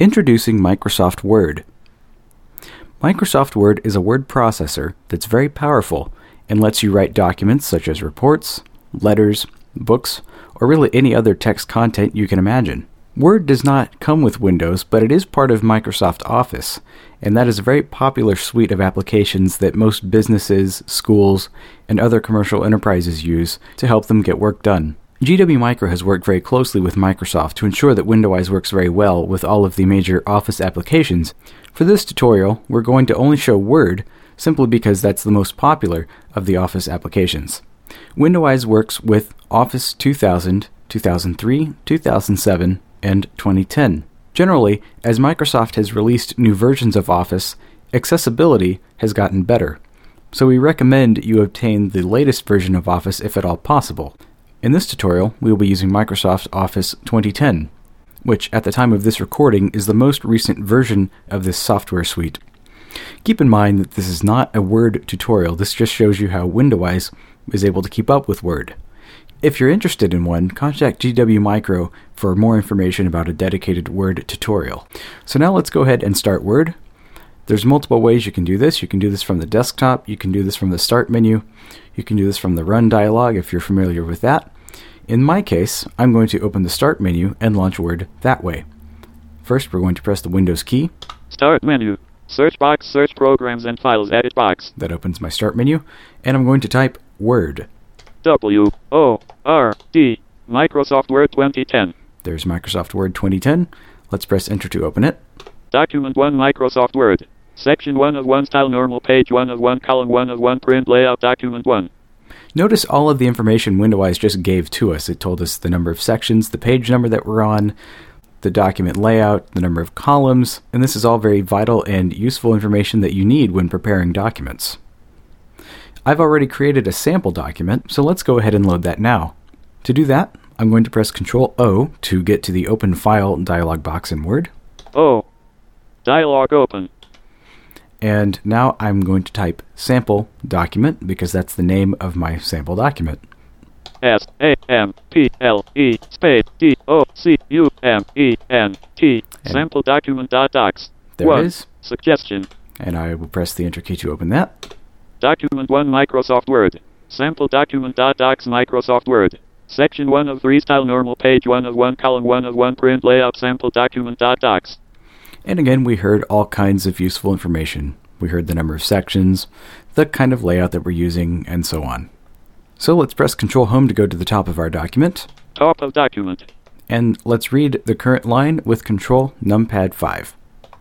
Introducing Microsoft Word. Microsoft Word is a word processor that's very powerful and lets you write documents such as reports, letters, books, or really any other text content you can imagine. Word does not come with Windows, but it is part of Microsoft Office, and that is a very popular suite of applications that most businesses, schools, and other commercial enterprises use to help them get work done. GW Micro has worked very closely with Microsoft to ensure that Windows works very well with all of the major Office applications. For this tutorial, we're going to only show Word, simply because that's the most popular of the Office applications. Windows works with Office 2000, 2003, 2007, and 2010. Generally, as Microsoft has released new versions of Office, accessibility has gotten better. So we recommend you obtain the latest version of Office if at all possible. In this tutorial, we will be using Microsoft Office 2010, which at the time of this recording is the most recent version of this software suite. Keep in mind that this is not a Word tutorial, this just shows you how Windows is able to keep up with Word. If you're interested in one, contact GW Micro for more information about a dedicated Word tutorial. So now let's go ahead and start Word. There's multiple ways you can do this. You can do this from the desktop, you can do this from the Start menu, you can do this from the Run dialog if you're familiar with that. In my case, I'm going to open the Start menu and launch Word that way. First, we're going to press the Windows key. Start menu. Search box, search programs and files, edit box. That opens my Start menu, and I'm going to type Word. W-O-R-D. Microsoft Word 2010. There's Microsoft Word 2010. Let's press Enter to open it. Document 1 Microsoft Word. Section 1 of 1 Style Normal Page 1 of 1 Column 1 of 1 Print Layout Document 1. Notice all of the information Windows just gave to us. It told us the number of sections, the page number that we're on, the document layout, the number of columns, and this is all very vital and useful information that you need when preparing documents. I've already created a sample document, so let's go ahead and load that now. To do that, I'm going to press Ctrl-O to get to the Open File dialog box in Word. O. Dialog open. And now I'm going to type sample document because that's the name of my sample document. S-A-M-P-L-E space D-O-C-U-M-E-N-T sample document.docs. There it is. Suggestion. And I will press the Enter key to open that. Document 1 Microsoft Word. Sample document.docs Microsoft Word. Section 1 of 3 Style Normal Page 1 of 1 Column 1 of 1 Print Layout Sample document.docs. And again, we heard all kinds of useful information. We heard the number of sections, the kind of layout that we're using, and so on. So let's press Ctrl-Home to go to the top of our document. Top of document. And let's read the current line with Control Numpad 5.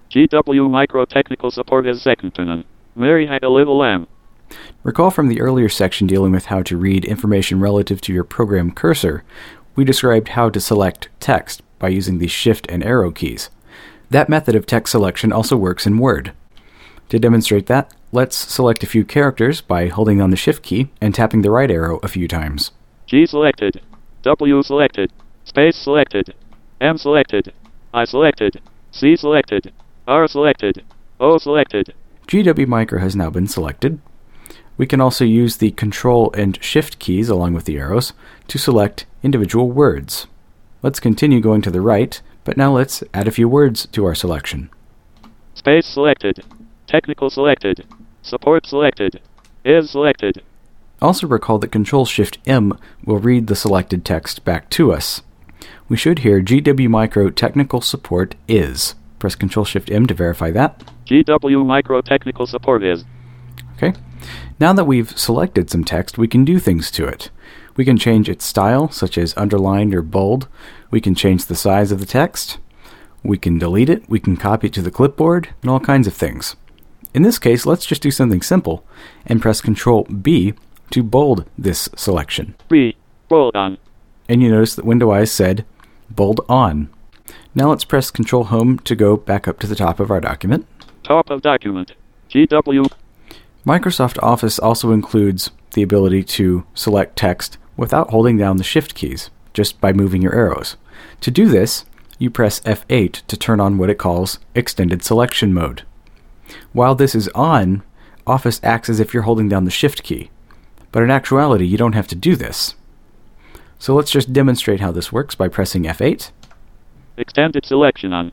GW Micro Technical Support is second to none. Mary had a little lamb. Recall from the earlier section dealing with how to read information relative to your program cursor, we described how to select text by using the Shift and Arrow keys. That method of text selection also works in Word. To demonstrate that, let's select a few characters by holding down the Shift key and tapping the right arrow a few times. G selected. W selected. Space selected. M selected. I selected. C selected. R selected. O selected. GW Micro has now been selected. We can also use the Control and Shift keys along with the arrows to select individual words. Let's continue going to the right, but now let's add a few words to our selection. Space selected. Technical selected. Support selected. Is selected. Also recall that Control-Shift-M will read the selected text back to us. We should hear GW Micro Technical Support is. Press Control-Shift-M to verify that. GW Micro Technical Support is. Okay. Now that we've selected some text, we can do things to it. We can change its style, such as underlined or bold. We can change the size of the text. We can delete it. We can copy it to the clipboard, and all kinds of things. In this case, let's just do something simple and press Ctrl-B to bold this selection. B. Bold on. And you notice that Windows said bold on. Now let's press Ctrl-Home to go back up to the top of our document. Top of document. GW. Microsoft Office also includes the ability to select text without holding down the Shift keys, just by moving your arrows. To do this, you press F8 to turn on what it calls Extended Selection Mode. While this is on, Office acts as if you're holding down the Shift key, but in actuality you don't have to do this. So let's just demonstrate how this works by pressing F8. Extended Selection on.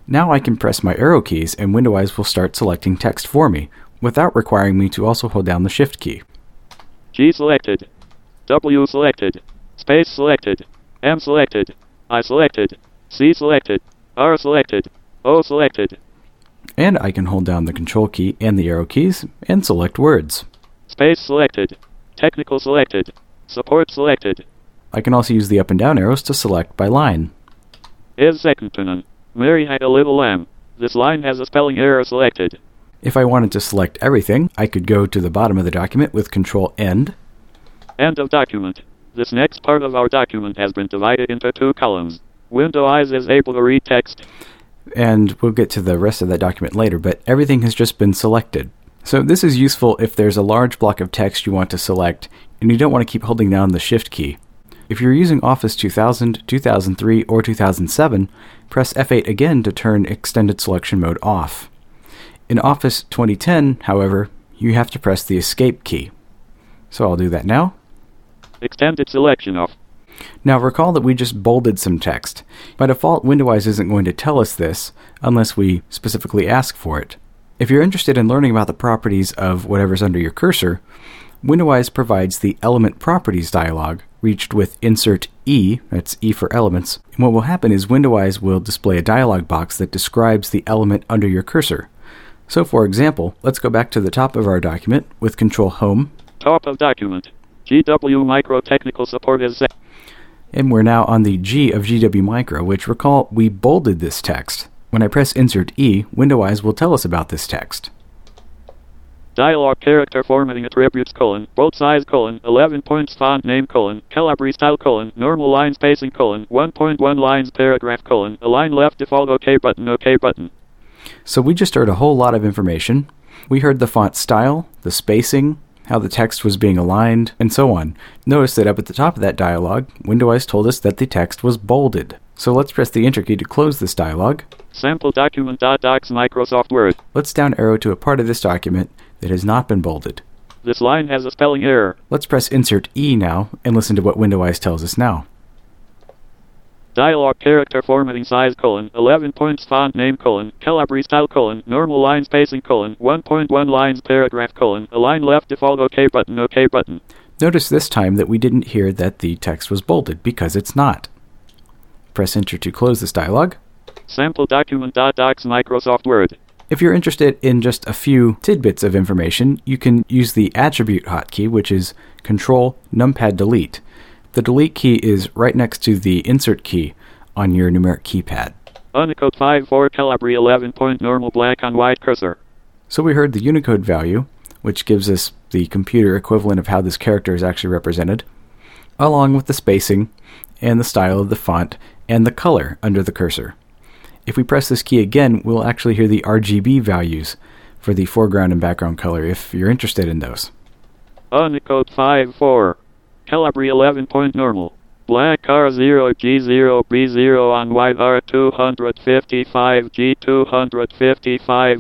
Now I can press my arrow keys and Windows will start selecting text for me, without requiring me to also hold down the Shift key. G selected. W selected. Space selected. M selected. I selected. C selected. R selected. O selected. And I can hold down the Control key and the arrow keys and select words. Space selected. Technical selected. Support selected. I can also use the up and down arrows to select by line. Is second to none. Mary had a little lamb. This line has a spelling error selected. If I wanted to select everything, I could go to the bottom of the document with Control End. End of document. This next part of our document has been divided into 2 columns. Windows is able to read text. And we'll get to the rest of that document later, but everything has just been selected. So this is useful if there's a large block of text you want to select and you don't want to keep holding down the Shift key. If you're using Office 2000, 2003, or 2007, press F8 again to turn Extended Selection Mode off. In Office 2010, however, you have to press the Escape key. So I'll do that now. Extended selection off. Now recall that we just bolded some text. By default, Windows isn't going to tell us this unless we specifically ask for it. If you're interested in learning about the properties of whatever's under your cursor, Windows provides the Element Properties dialog, reached with Insert E, that's E for Elements, and what will happen is Windows will display a dialog box that describes the element under your cursor. So for example, let's go back to the top of our document with Control Home. Top of document. GW Micro Technical Support is set. And we're now on the G of GW Micro, which recall we bolded this text. When I press Insert E, Windows will tell us about this text. Dialog character formatting attributes : bold size : 11 points font name : Calibri style : normal line spacing : 1.1 lines paragraph : align left default OK button. So we just heard a whole lot of information. We heard the font style, the spacing, how the text was being aligned, and so on. Notice that up at the top of that dialog, Windows told us that the text was bolded. So let's press the Enter key to close this dialog. Sample document .docs Microsoft Word. Let's down arrow to a part of this document that has not been bolded. This line has a spelling error. Let's press Insert E now and listen to what Windows tells us now. Dialog character formatting size : 11 points font name : Calibri style : normal line spacing : 1.1 lines paragraph : align left default OK button. Notice this time that we didn't hear that the text was bolded because it's not. Press Enter to close this dialog. Sample document .docs Microsoft Word. If you're interested in just a few tidbits of information, you can use the Attribute hotkey, which is Control Numpad Delete. The Delete key is right next to the Insert key on your numeric keypad. Unicode 5.4 Calibri 11 point normal black on white cursor. So we heard the Unicode value, which gives us the computer equivalent of how this character is actually represented, along with the spacing and the style of the font and the color under the cursor. If we press this key again, we'll actually hear the RGB values for the foreground and background color if you're interested in those. Unicode 5.4. Calibri 11 point normal. Black R0 G0 B0 on white R255 G255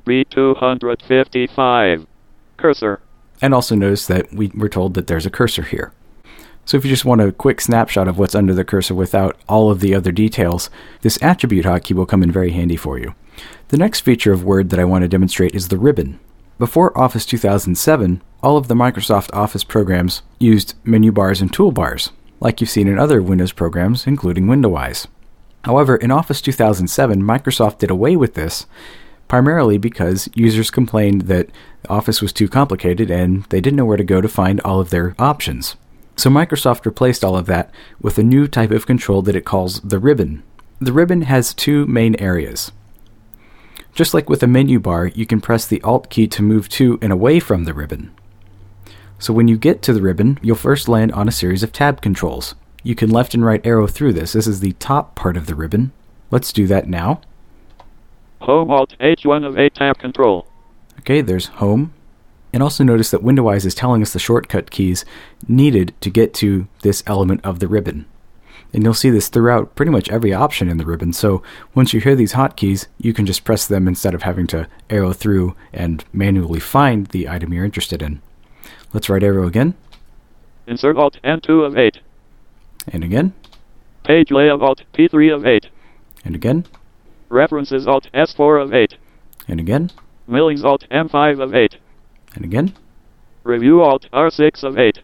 B255. Cursor. And also notice that we were told that there's a cursor here. So if you just want a quick snapshot of what's under the cursor without all of the other details, this Attribute hotkey will come in very handy for you. The next feature of Word that I want to demonstrate is the ribbon. Before Office 2007, all of the Microsoft Office programs used menu bars and toolbars, like you've seen in other Windows programs, including Windows. However, in Office 2007, Microsoft did away with this, primarily because users complained that Office was too complicated and they didn't know where to go to find all of their options. So Microsoft replaced all of that with a new type of control that it calls the ribbon. The ribbon has 2 main areas. Just like with a menu bar, you can press the Alt key to move to and away from the ribbon. So when you get to the ribbon, you'll first land on a series of tab controls. You can left and right arrow through this. This is the top part of the ribbon. Let's do that now. Home Alt H1 of 8 tab control. Okay, there's Home. And also notice that Windows is telling us the shortcut keys needed to get to this element of the ribbon. And you'll see this throughout pretty much every option in the ribbon, so once you hear these hotkeys, you can just press them instead of having to arrow through and manually find the item you're interested in. Let's right arrow again. Insert Alt N2 of 8. And again. Page layout Alt P3 of 8. And again. References Alt S4 of 8. And again. Millings Alt M5 of 8. And again. Review Alt R6 of 8.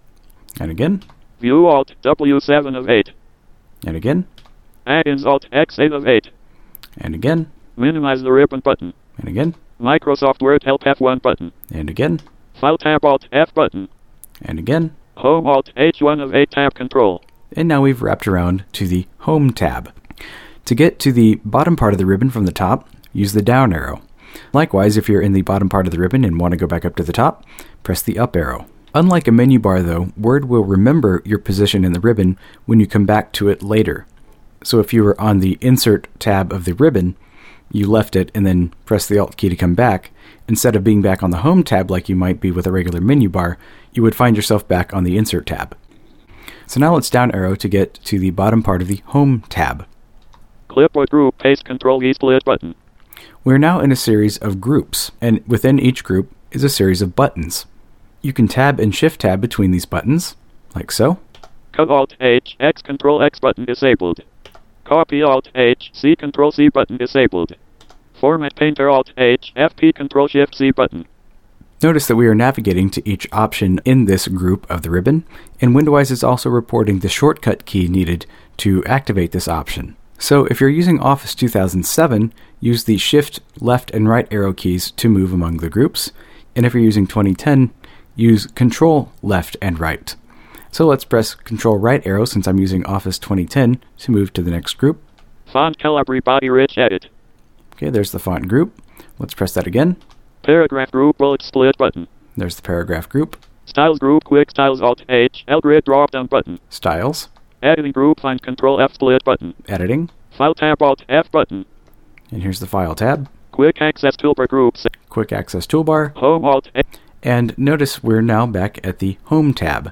And again. View Alt W7 of 8. And again. Add-ins Alt X8 of 8. And again. Minimize the ribbon button. And again. Microsoft Word Help F1 button. And again. File tab Alt F button. And again. Home Alt H1 of 8 tab control. And now we've wrapped around to the Home tab. To get to the bottom part of the ribbon from the top, use the down arrow. Likewise, if you're in the bottom part of the ribbon and want to go back up to the top, press the up arrow. Unlike a menu bar though, Word will remember your position in the ribbon when you come back to it later. So if you were on the Insert tab of the ribbon, you left it and then pressed the Alt key to come back, instead of being back on the Home tab like you might be with a regular menu bar, you would find yourself back on the Insert tab. So now let's down arrow to get to the bottom part of the Home tab. Clipboard group paste Control E split button. We're now in a series of groups, and within each group is a series of buttons. You can tab and shift tab between these buttons, like so. Cut Alt H, X Control X button disabled. Copy Alt H, C Control C button disabled. Format Painter Alt H, FP Control Shift C button. Notice that we are navigating to each option in this group of the ribbon, and Windowise is also reporting the shortcut key needed to activate this option. So if you're using Office 2007, use the Shift, left, and right arrow keys to move among the groups, and if you're using 2010, use Control, left, and right. So let's press Control right arrow since I'm using Office 2010 to move to the next group. Font Calibri Body Rich Edit. Okay, there's the font group. Let's press that again. Paragraph Group Bullet Split button. There's the paragraph group. Styles Group Quick Styles Alt H, L Grid drop down button. Styles. Editing Group Find Control F split button. Editing. File tab Alt F button. And here's the File tab. Quick Access Toolbar Groups. Quick Access Toolbar. Home Alt A. And notice we're now back at the Home tab.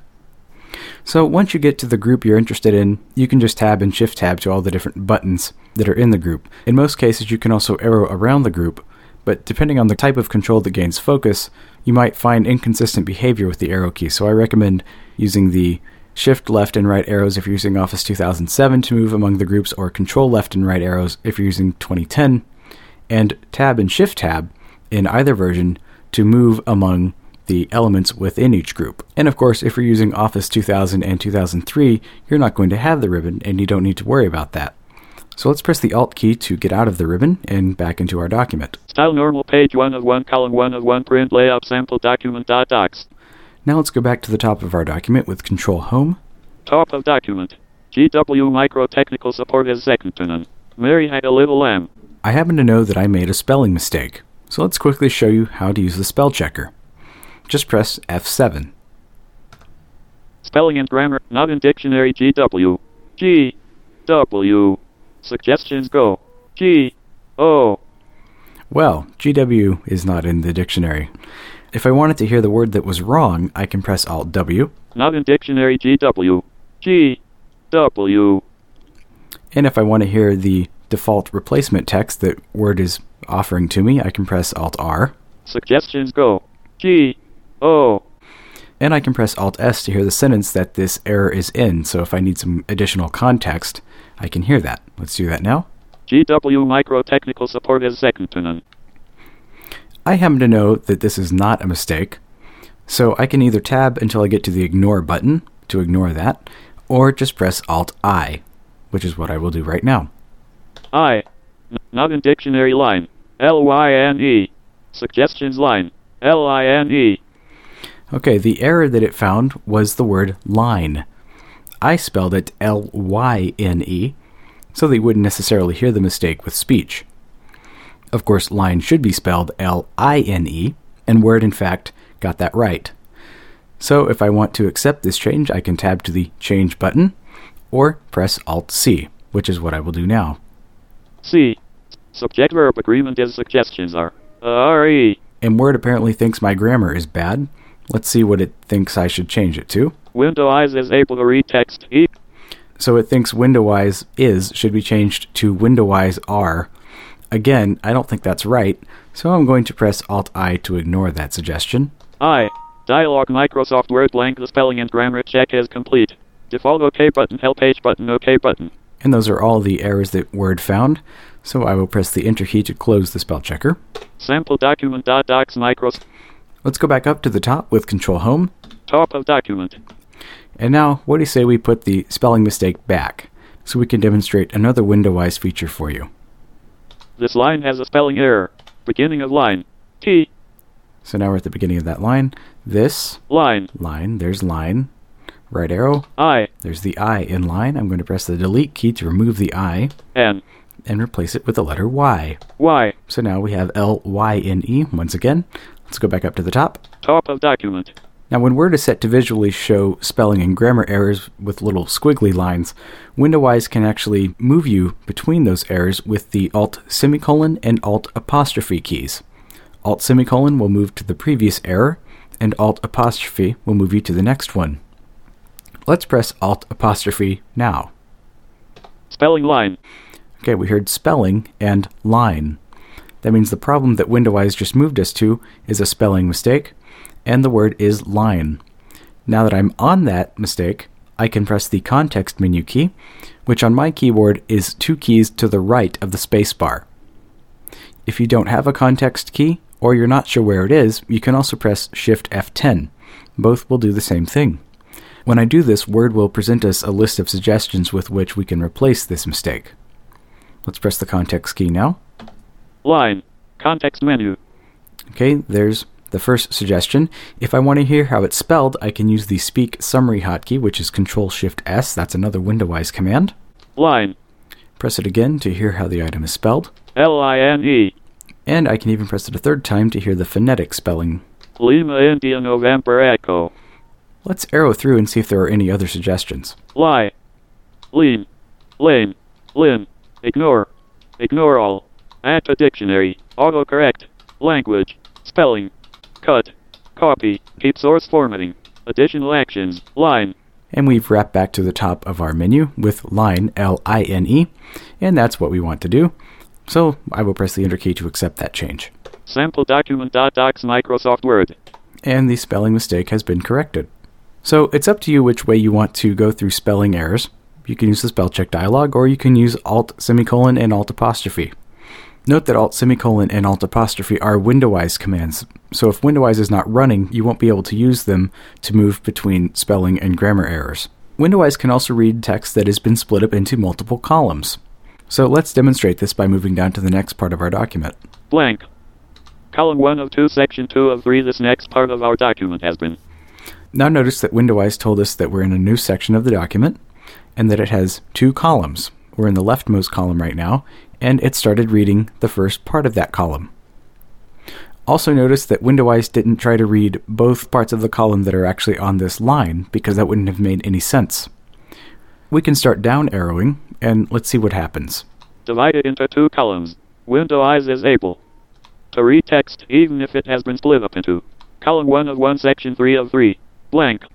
So once you get to the group you're interested in, you can just tab and shift tab to all the different buttons that are in the group. In most cases, you can also arrow around the group, but depending on the type of control that gains focus, you might find inconsistent behavior with the arrow key. So I recommend using the Shift left and right arrows if you're using Office 2007 to move among the groups, or Control left and right arrows if you're using 2010, and tab and shift tab in either version to move among the elements within each group. And of course, if you're using Office 2000 and 2003, you're not going to have the ribbon and you don't need to worry about that. So let's press the Alt key to get out of the ribbon and back into our document. Style normal page 1 of 1 column 1 of 1 print layout sample document docs. Now let's go back to the top of our document with Control Home. Top of document. GW Micro Technical Support is second to none. Mary had a little lamb. I happen to know that I made a spelling mistake, so let's quickly show you how to use the spell checker. Just press F7. Spelling and grammar, not in dictionary. GW. GW. Suggestions go. G-O. Well, GW is not in the dictionary. If I wanted to hear the word that was wrong, I can press Alt-W. Not in dictionary. GW. G-W. And if I want to hear the default replacement text that Word is offering to me, I can press Alt-R. Suggestions go. G-O. And I can press Alt-S to hear the sentence that this error is in, so if I need some additional context, I can hear that. Let's do that now. GW Micro Technical Support is second to none. I happen to know that this is not a mistake, so I can either tab until I get to the Ignore button to ignore that, or just press Alt-I, which is what I will do right now. Not in dictionary line. L-Y-N-E. Suggestions line. L-I-N-E. Okay, the error that it found was the word line. I spelled it L-Y-N-E, so that you wouldn't necessarily hear the mistake with speech. Of course, line should be spelled L-I-N-E, and Word, in fact, got that right. So if I want to accept this change, I can tab to the Change button, or press Alt-C, which is what I will do now. C. Subject-verb agreement is suggestions are. R-E. And Word apparently thinks my grammar is bad. Let's see what it thinks I should change it to. Windowise is able to read text. E. So it thinks Windowise is should be changed to Windowise are. Again, I don't think that's right, so I'm going to press Alt-I to ignore that suggestion. I. Dialog Microsoft Word blank. The spelling and grammar check is complete. Default OK button. Help page button. OK button. And those are all the errors that Word found. So I will press the Enter key to close the spell checker. Sample document.docs micros. Let's go back up to the top with Control Home. Top of document. And now, what do you say we put the spelling mistake back, so we can demonstrate another Windowise feature for you. This line has a spelling error. Beginning of line. T. So now we're at the beginning of that line. This. Line. Line. There's line. Right arrow. I. There's the I in line. I'm going to press the Delete key to remove the I. N. And replace it with the letter Y. Y. So now we have L-Y-N-E once again. Let's go back up to the top. Top of document. Now when Word is set to visually show spelling and grammar errors with little squiggly lines, Windowise can actually move you between those errors with the Alt semicolon and Alt apostrophe keys. Alt semicolon will move to the previous error, and Alt apostrophe will move you to the next one. Let's press Alt apostrophe now. Spelling line. Okay, we heard spelling and line. That means the problem that Windowise just moved us to is a spelling mistake, and the word is line. Now that I'm on that mistake, I can press the context menu key, which on my keyboard is 2 keys to the right of the spacebar. If you don't have a context key, or you're not sure where it is, you can also press Shift F10. Both will do the same thing. When I do this, Word will present us a list of suggestions with which we can replace this mistake. Let's press the context key now. Line. Context menu. Okay, there's the first suggestion. If I want to hear how it's spelled, I can use the Speak Summary hotkey, which is Control-Shift-S. That's another Windowise command. Line. Press it again to hear how the item is spelled. L-I-N-E. And I can even press it a third time to hear the phonetic spelling. Lima India November Echo. Let's arrow through and see if there are any other suggestions. Lie. Lean. Lane. Lin. Ignore. Ignore all. Add to dictionary. Autocorrect. Language. Spelling. Cut. Copy. Keep source formatting. Additional actions. Line. And we've wrapped back to the top of our menu with line, L-I-N-E, and that's what we want to do. So I will press the Enter key to accept that change. Sample document.docs Microsoft Word. And the spelling mistake has been corrected. So it's up to you which way you want to go through spelling errors. You can use the spell check dialog, or you can use Alt semicolon and Alt apostrophe. Note that Alt semicolon and Alt apostrophe are Windowise commands, so if Windowise is not running, you won't be able to use them to move between spelling and grammar errors. Windowise can also read text that has been split up into multiple columns. So let's demonstrate this by moving down to the next part of our document. Blank. Column 1 of 2, section 2 of 3. This next part of our document has been. Now notice that Windowise told us that we're in a new section of the document, and that it has 2 columns. We're in the leftmost column right now, and it started reading the first part of that column. Also notice that Windowise didn't try to read both parts of the column that are actually on this line, because that wouldn't have made any sense. We can start down arrowing, and let's see what happens. Divide it into 2 columns. Windowise is able to read text even if it has been split up into. Column 1 of 1, section 3 of 3. Blank.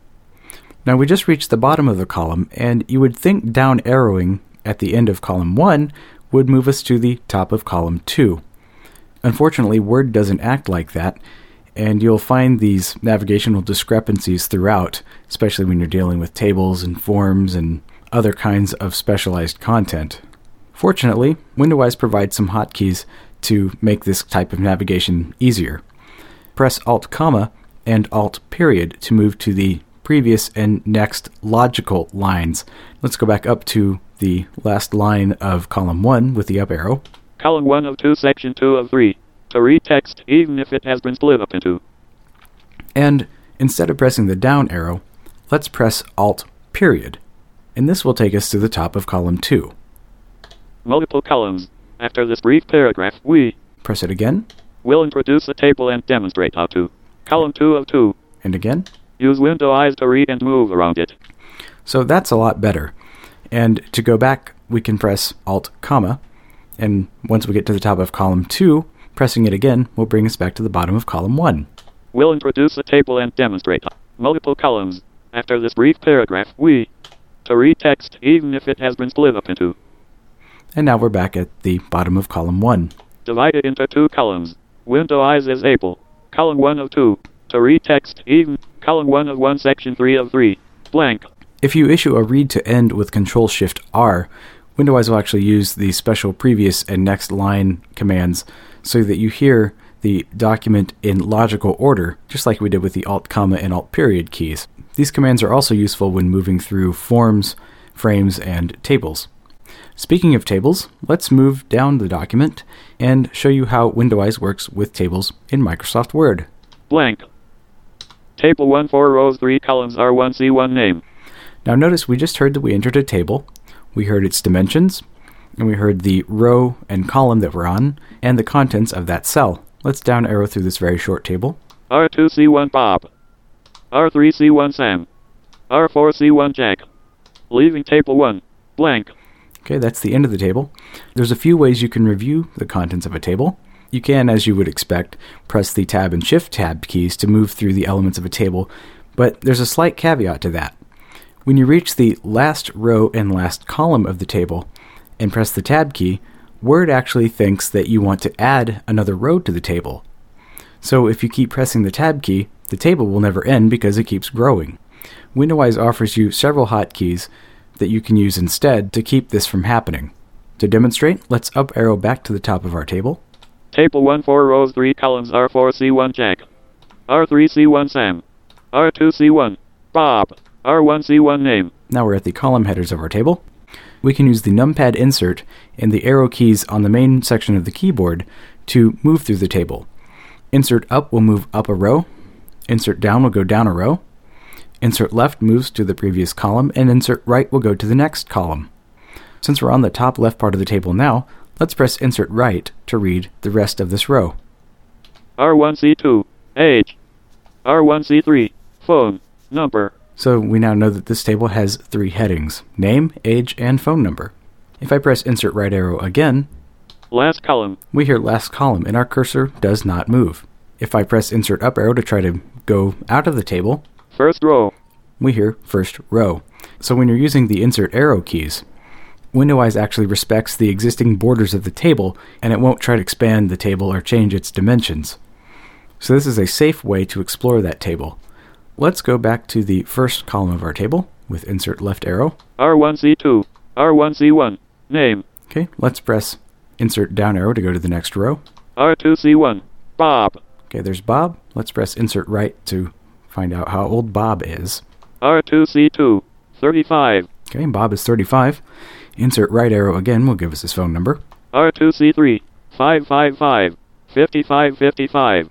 Now we just reached the bottom of the column, and you would think down arrowing at the end of column 1 would move us to the top of column 2. Unfortunately, Word doesn't act like that, and you'll find these navigational discrepancies throughout, especially when you're dealing with tables and forms and other kinds of specialized content. Fortunately, Windowise provides some hotkeys to make this type of navigation easier. Press Alt, and Alt period to move to the previous and next logical lines. Let's go back up to the last line of column 1 with the up arrow. Column 1 of 2, section 2 of 3. To read text even if it has been split up into. And instead of pressing the down arrow, let's press Alt period. And this will take us to the top of column 2. Multiple columns. After this brief paragraph, we press it again. Will introduce a table and demonstrate how to. Column 2 of 2. And again. Use Windowise to read and move around it. So that's a lot better. And to go back, we can press Alt, and once we get to the top of column 2, pressing it again will bring us back to the bottom of column 1. Will introduce a table and demonstrate multiple columns. After this brief paragraph, we to read text even if it has been split up into. And now we're back at the bottom of column 1. Divide it into 2 columns. Windowise is able. Column 1 of 2. To read text even. Column 1 of 1, section 3 of 3. Blank. If you issue a read to end with Control-Shift-R, Windowise will actually use the special previous and next line commands so that you hear the document in logical order, just like we did with the Alt, comma, and Alt period keys. These commands are also useful when moving through forms, frames, and tables. Speaking of tables, let's move down the document and show you how Windowise works with tables in Microsoft Word. Blank. Table 1, 4 rows, 3 columns, R1C1 name. Now notice we just heard that we entered a table, we heard its dimensions, and we heard the row and column that we're on, and the contents of that cell. Let's down arrow through this very short table. R2C1 Bob. R3C1 Sam. R4C1 Jack. Leaving table 1. Blank. Okay, that's the end of the table. There's a few ways you can review the contents of a table. You can, as you would expect, press the Tab and Shift tab keys to move through the elements of a table, but there's a slight caveat to that. When you reach the last row and last column of the table and press the Tab key, Word actually thinks that you want to add another row to the table. So if you keep pressing the Tab key, the table will never end because it keeps growing. Windowise offers you several hotkeys that you can use instead to keep this from happening. To demonstrate, let's up arrow back to the top of our table. Table 1, 4 rows, 3 columns, R4C1 Jack. R3C1 Sam. R2C1 Bob. R1C1 name. Now we're at the column headers of our table. We can use the numpad insert and the arrow keys on the main section of the keyboard to move through the table. Insert up will move up a row. Insert down will go down a row. Insert left moves to the previous column, and insert right will go to the next column. Since we're on the top left part of the table now, let's press insert right to read the rest of this row. R1C2 age. R1C3 phone number. So we now know that this table has 3 headings: name, age, and phone number. If I press insert right arrow again, last column, we hear last column and our cursor does not move. If I press insert up arrow to try to go out of the table, first row, we hear first row. So when you're using the insert arrow keys, Windowise actually respects the existing borders of the table, and it won't try to expand the table or change its dimensions. So this is a safe way to explore that table. Let's go back to the first column of our table with insert left arrow. R1C2, R1C1, name. Okay, let's press insert down arrow to go to the next row. R2C1, Bob. Okay, there's Bob. Let's press insert right to find out how old Bob is. R2C2, 35. Okay, Bob is 35. Insert right arrow again will give us his phone number. R2C3, 555, 5555.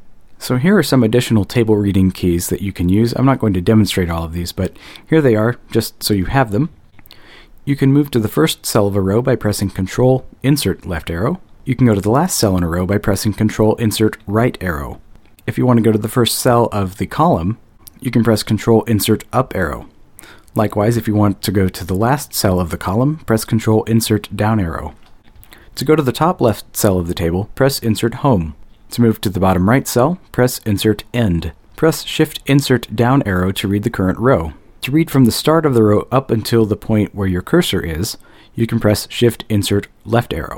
So here are some additional table reading keys that you can use. I'm not going to demonstrate all of these, but here they are, just so you have them. You can move to the first cell of a row by pressing Control, Insert left arrow. You can go to the last cell in a row by pressing Control, Insert right arrow. If you want to go to the first cell of the column, you can press Control, Insert up arrow. Likewise, if you want to go to the last cell of the column, press Control, Insert down arrow. To go to the top left cell of the table, press Insert home. To move to the bottom right cell, press Insert end. Press Shift Insert down arrow to read the current row. To read from the start of the row up until the point where your cursor is, you can press Shift Insert left arrow.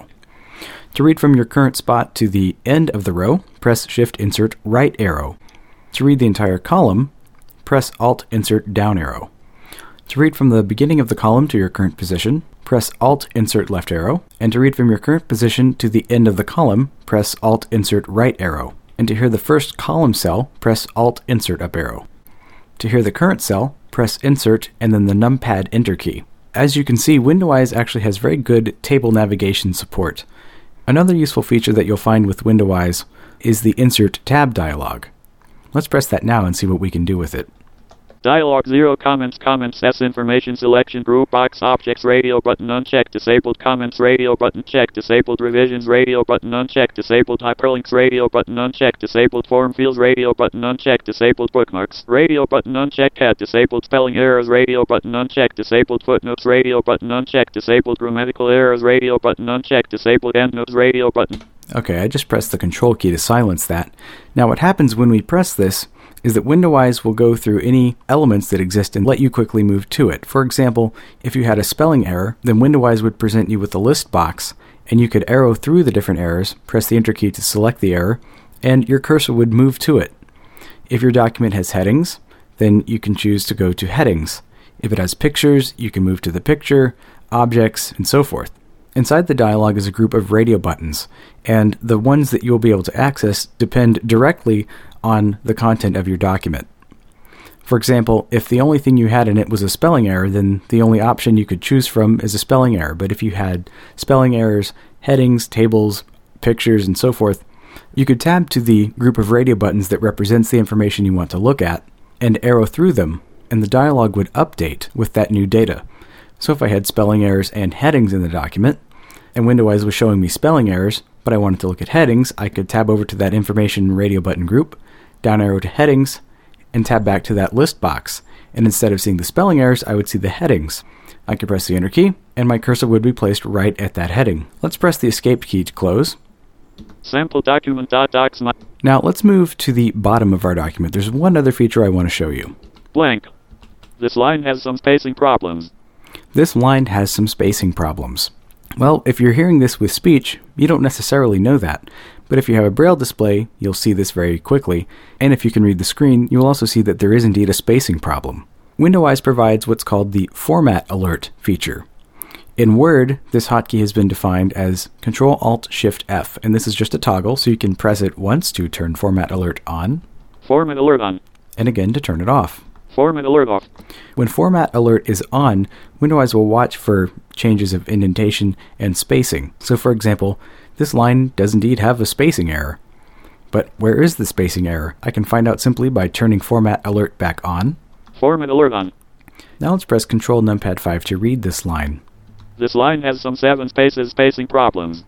To read from your current spot to the end of the row, press Shift Insert right arrow. To read the entire column, press Alt Insert down arrow. To read from the beginning of the column to your current position, press Alt Insert left arrow. And to read from your current position to the end of the column, press Alt Insert right arrow. And to hear the first column cell, press Alt Insert up arrow. To hear the current cell, press Insert and then the numpad Enter key. As you can see, Windowise actually has very good table navigation support. Another useful feature that you'll find with Windowise is the Insert Tab dialog. Let's press that now and see what we can do with it. Dialog 0 comments S information selection group box objects radio button unchecked disabled comments radio button checked disabled revisions radio button unchecked disabled hyperlinks radio button unchecked disabled form fields radio button unchecked disabled bookmarks radio button unchecked cat disabled spelling errors radio button unchecked disabled footnotes radio button unchecked disabled grammatical errors radio button unchecked disabled endnotes radio button. Okay, I just pressed the Control key to silence that. Now what happens when we press this is that Windowise will go through any elements that exist and let you quickly move to it. For example, if you had a spelling error, then Windowise would present you with a list box, and you could arrow through the different errors, press the Enter key to select the error, and your cursor would move to it. If your document has headings, then you can choose to go to Headings. If it has pictures, you can move to the picture, objects, and so forth. Inside the dialog is a group of radio buttons, and the ones that you'll be able to access depend directly on the content of your document. For example, if the only thing you had in it was a spelling error, then the only option you could choose from is a spelling error. But if you had spelling errors, headings, tables, pictures, and so forth, you could tab to the group of radio buttons that represents the information you want to look at and arrow through them, and the dialog would update with that new data. So if I had spelling errors and headings in the document, and WindowWise was showing me spelling errors, but I wanted to look at headings, I could tab over to that information radio button group, down arrow to headings, and tab back to that list box. And instead of seeing the spelling errors, I would see the headings. I could press the Enter key, and my cursor would be placed right at that heading. Let's press the Escape key to close. Sample document.docs. Now let's move to the bottom of our document. There's one other feature I want to show you. Blank. This line has some spacing problems. This line has some spacing problems. Well, if you're hearing this with speech, you don't necessarily know that. But if you have a Braille display, you'll see this very quickly. And if you can read the screen, you'll also see that there is indeed a spacing problem. WindowWise provides what's called the Format Alert feature. In Word, this hotkey has been defined as Ctrl-Alt-Shift-F, and this is just a toggle, so you can press it once to turn Format Alert on. Format Alert on. And again to turn it off. Format Alert off. When Format Alert is on, WindowWise will watch for changes of indentation and spacing. So for example, this line does indeed have a spacing error. But where is the spacing error? I can find out simply by turning Format Alert back on. Format Alert on. Now let's press Ctrl Numpad 5 to read this line. This line has some 7 spaces spacing problems.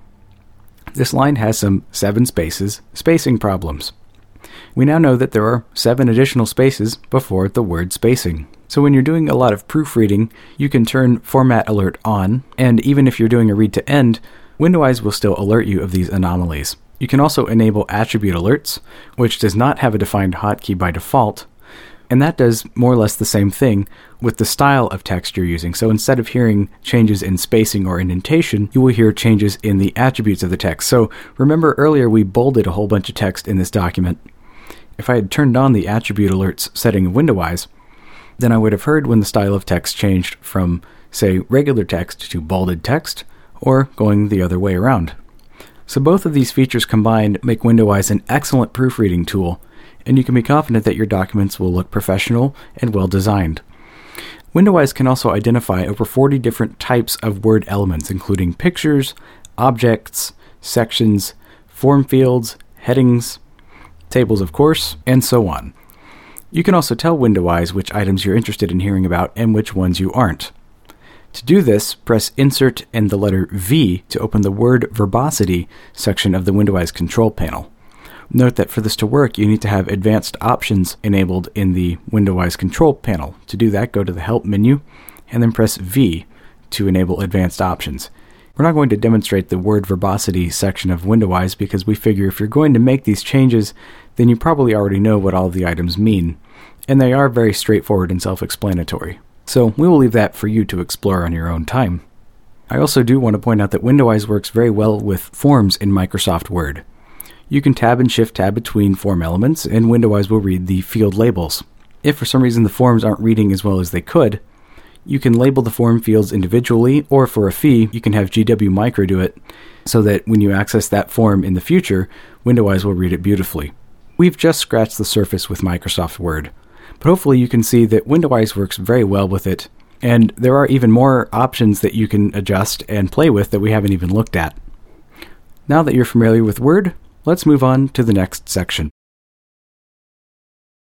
This line has some 7 spaces spacing problems. We now know that there are 7 additional spaces before the word spacing. So when you're doing a lot of proofreading, you can turn Format Alert on, and even if you're doing a read to end, WindowWise will still alert you of these anomalies. You can also enable attribute alerts, which does not have a defined hotkey by default, and that does more or less the same thing with the style of text you're using. So instead of hearing changes in spacing or indentation, you will hear changes in the attributes of the text. So remember earlier we bolded a whole bunch of text in this document. If I had turned on the attribute alerts setting of WindowWise, then I would have heard when the style of text changed from, say, regular text to bolded text, or going the other way around. So both of these features combined make WindowWise an excellent proofreading tool, and you can be confident that your documents will look professional and well designed. WindowWise can also identify over 40 different types of Word elements, including pictures, objects, sections, form fields, headings, tables of course, and so on. You can also tell WindowWise which items you're interested in hearing about and which ones you aren't. To do this, press Insert and the letter V to open the Word Verbosity section of the WindowWise control panel. Note that for this to work, you need to have advanced options enabled in the WindowWise control panel. To do that, go to the Help menu and then press V to enable advanced options. We're not going to demonstrate the Word Verbosity section of WindowWise because we figure if you're going to make these changes, then you probably already know what all of the items mean, and they are very straightforward and self-explanatory. So we will leave that for you to explore on your own time. I also do want to point out that WindowWise works very well with forms in Microsoft Word. You can tab and shift tab between form elements, and WindowWise will read the field labels. If for some reason the forms aren't reading as well as they could, you can label the form fields individually, or for a fee, you can have GW Micro do it, so that when you access that form in the future, WindowWise will read it beautifully. We've just scratched the surface with Microsoft Word, but hopefully you can see that WindowWise works very well with it, and there are even more options that you can adjust and play with that we haven't even looked at. Now that you're familiar with Word, let's move on to the next section.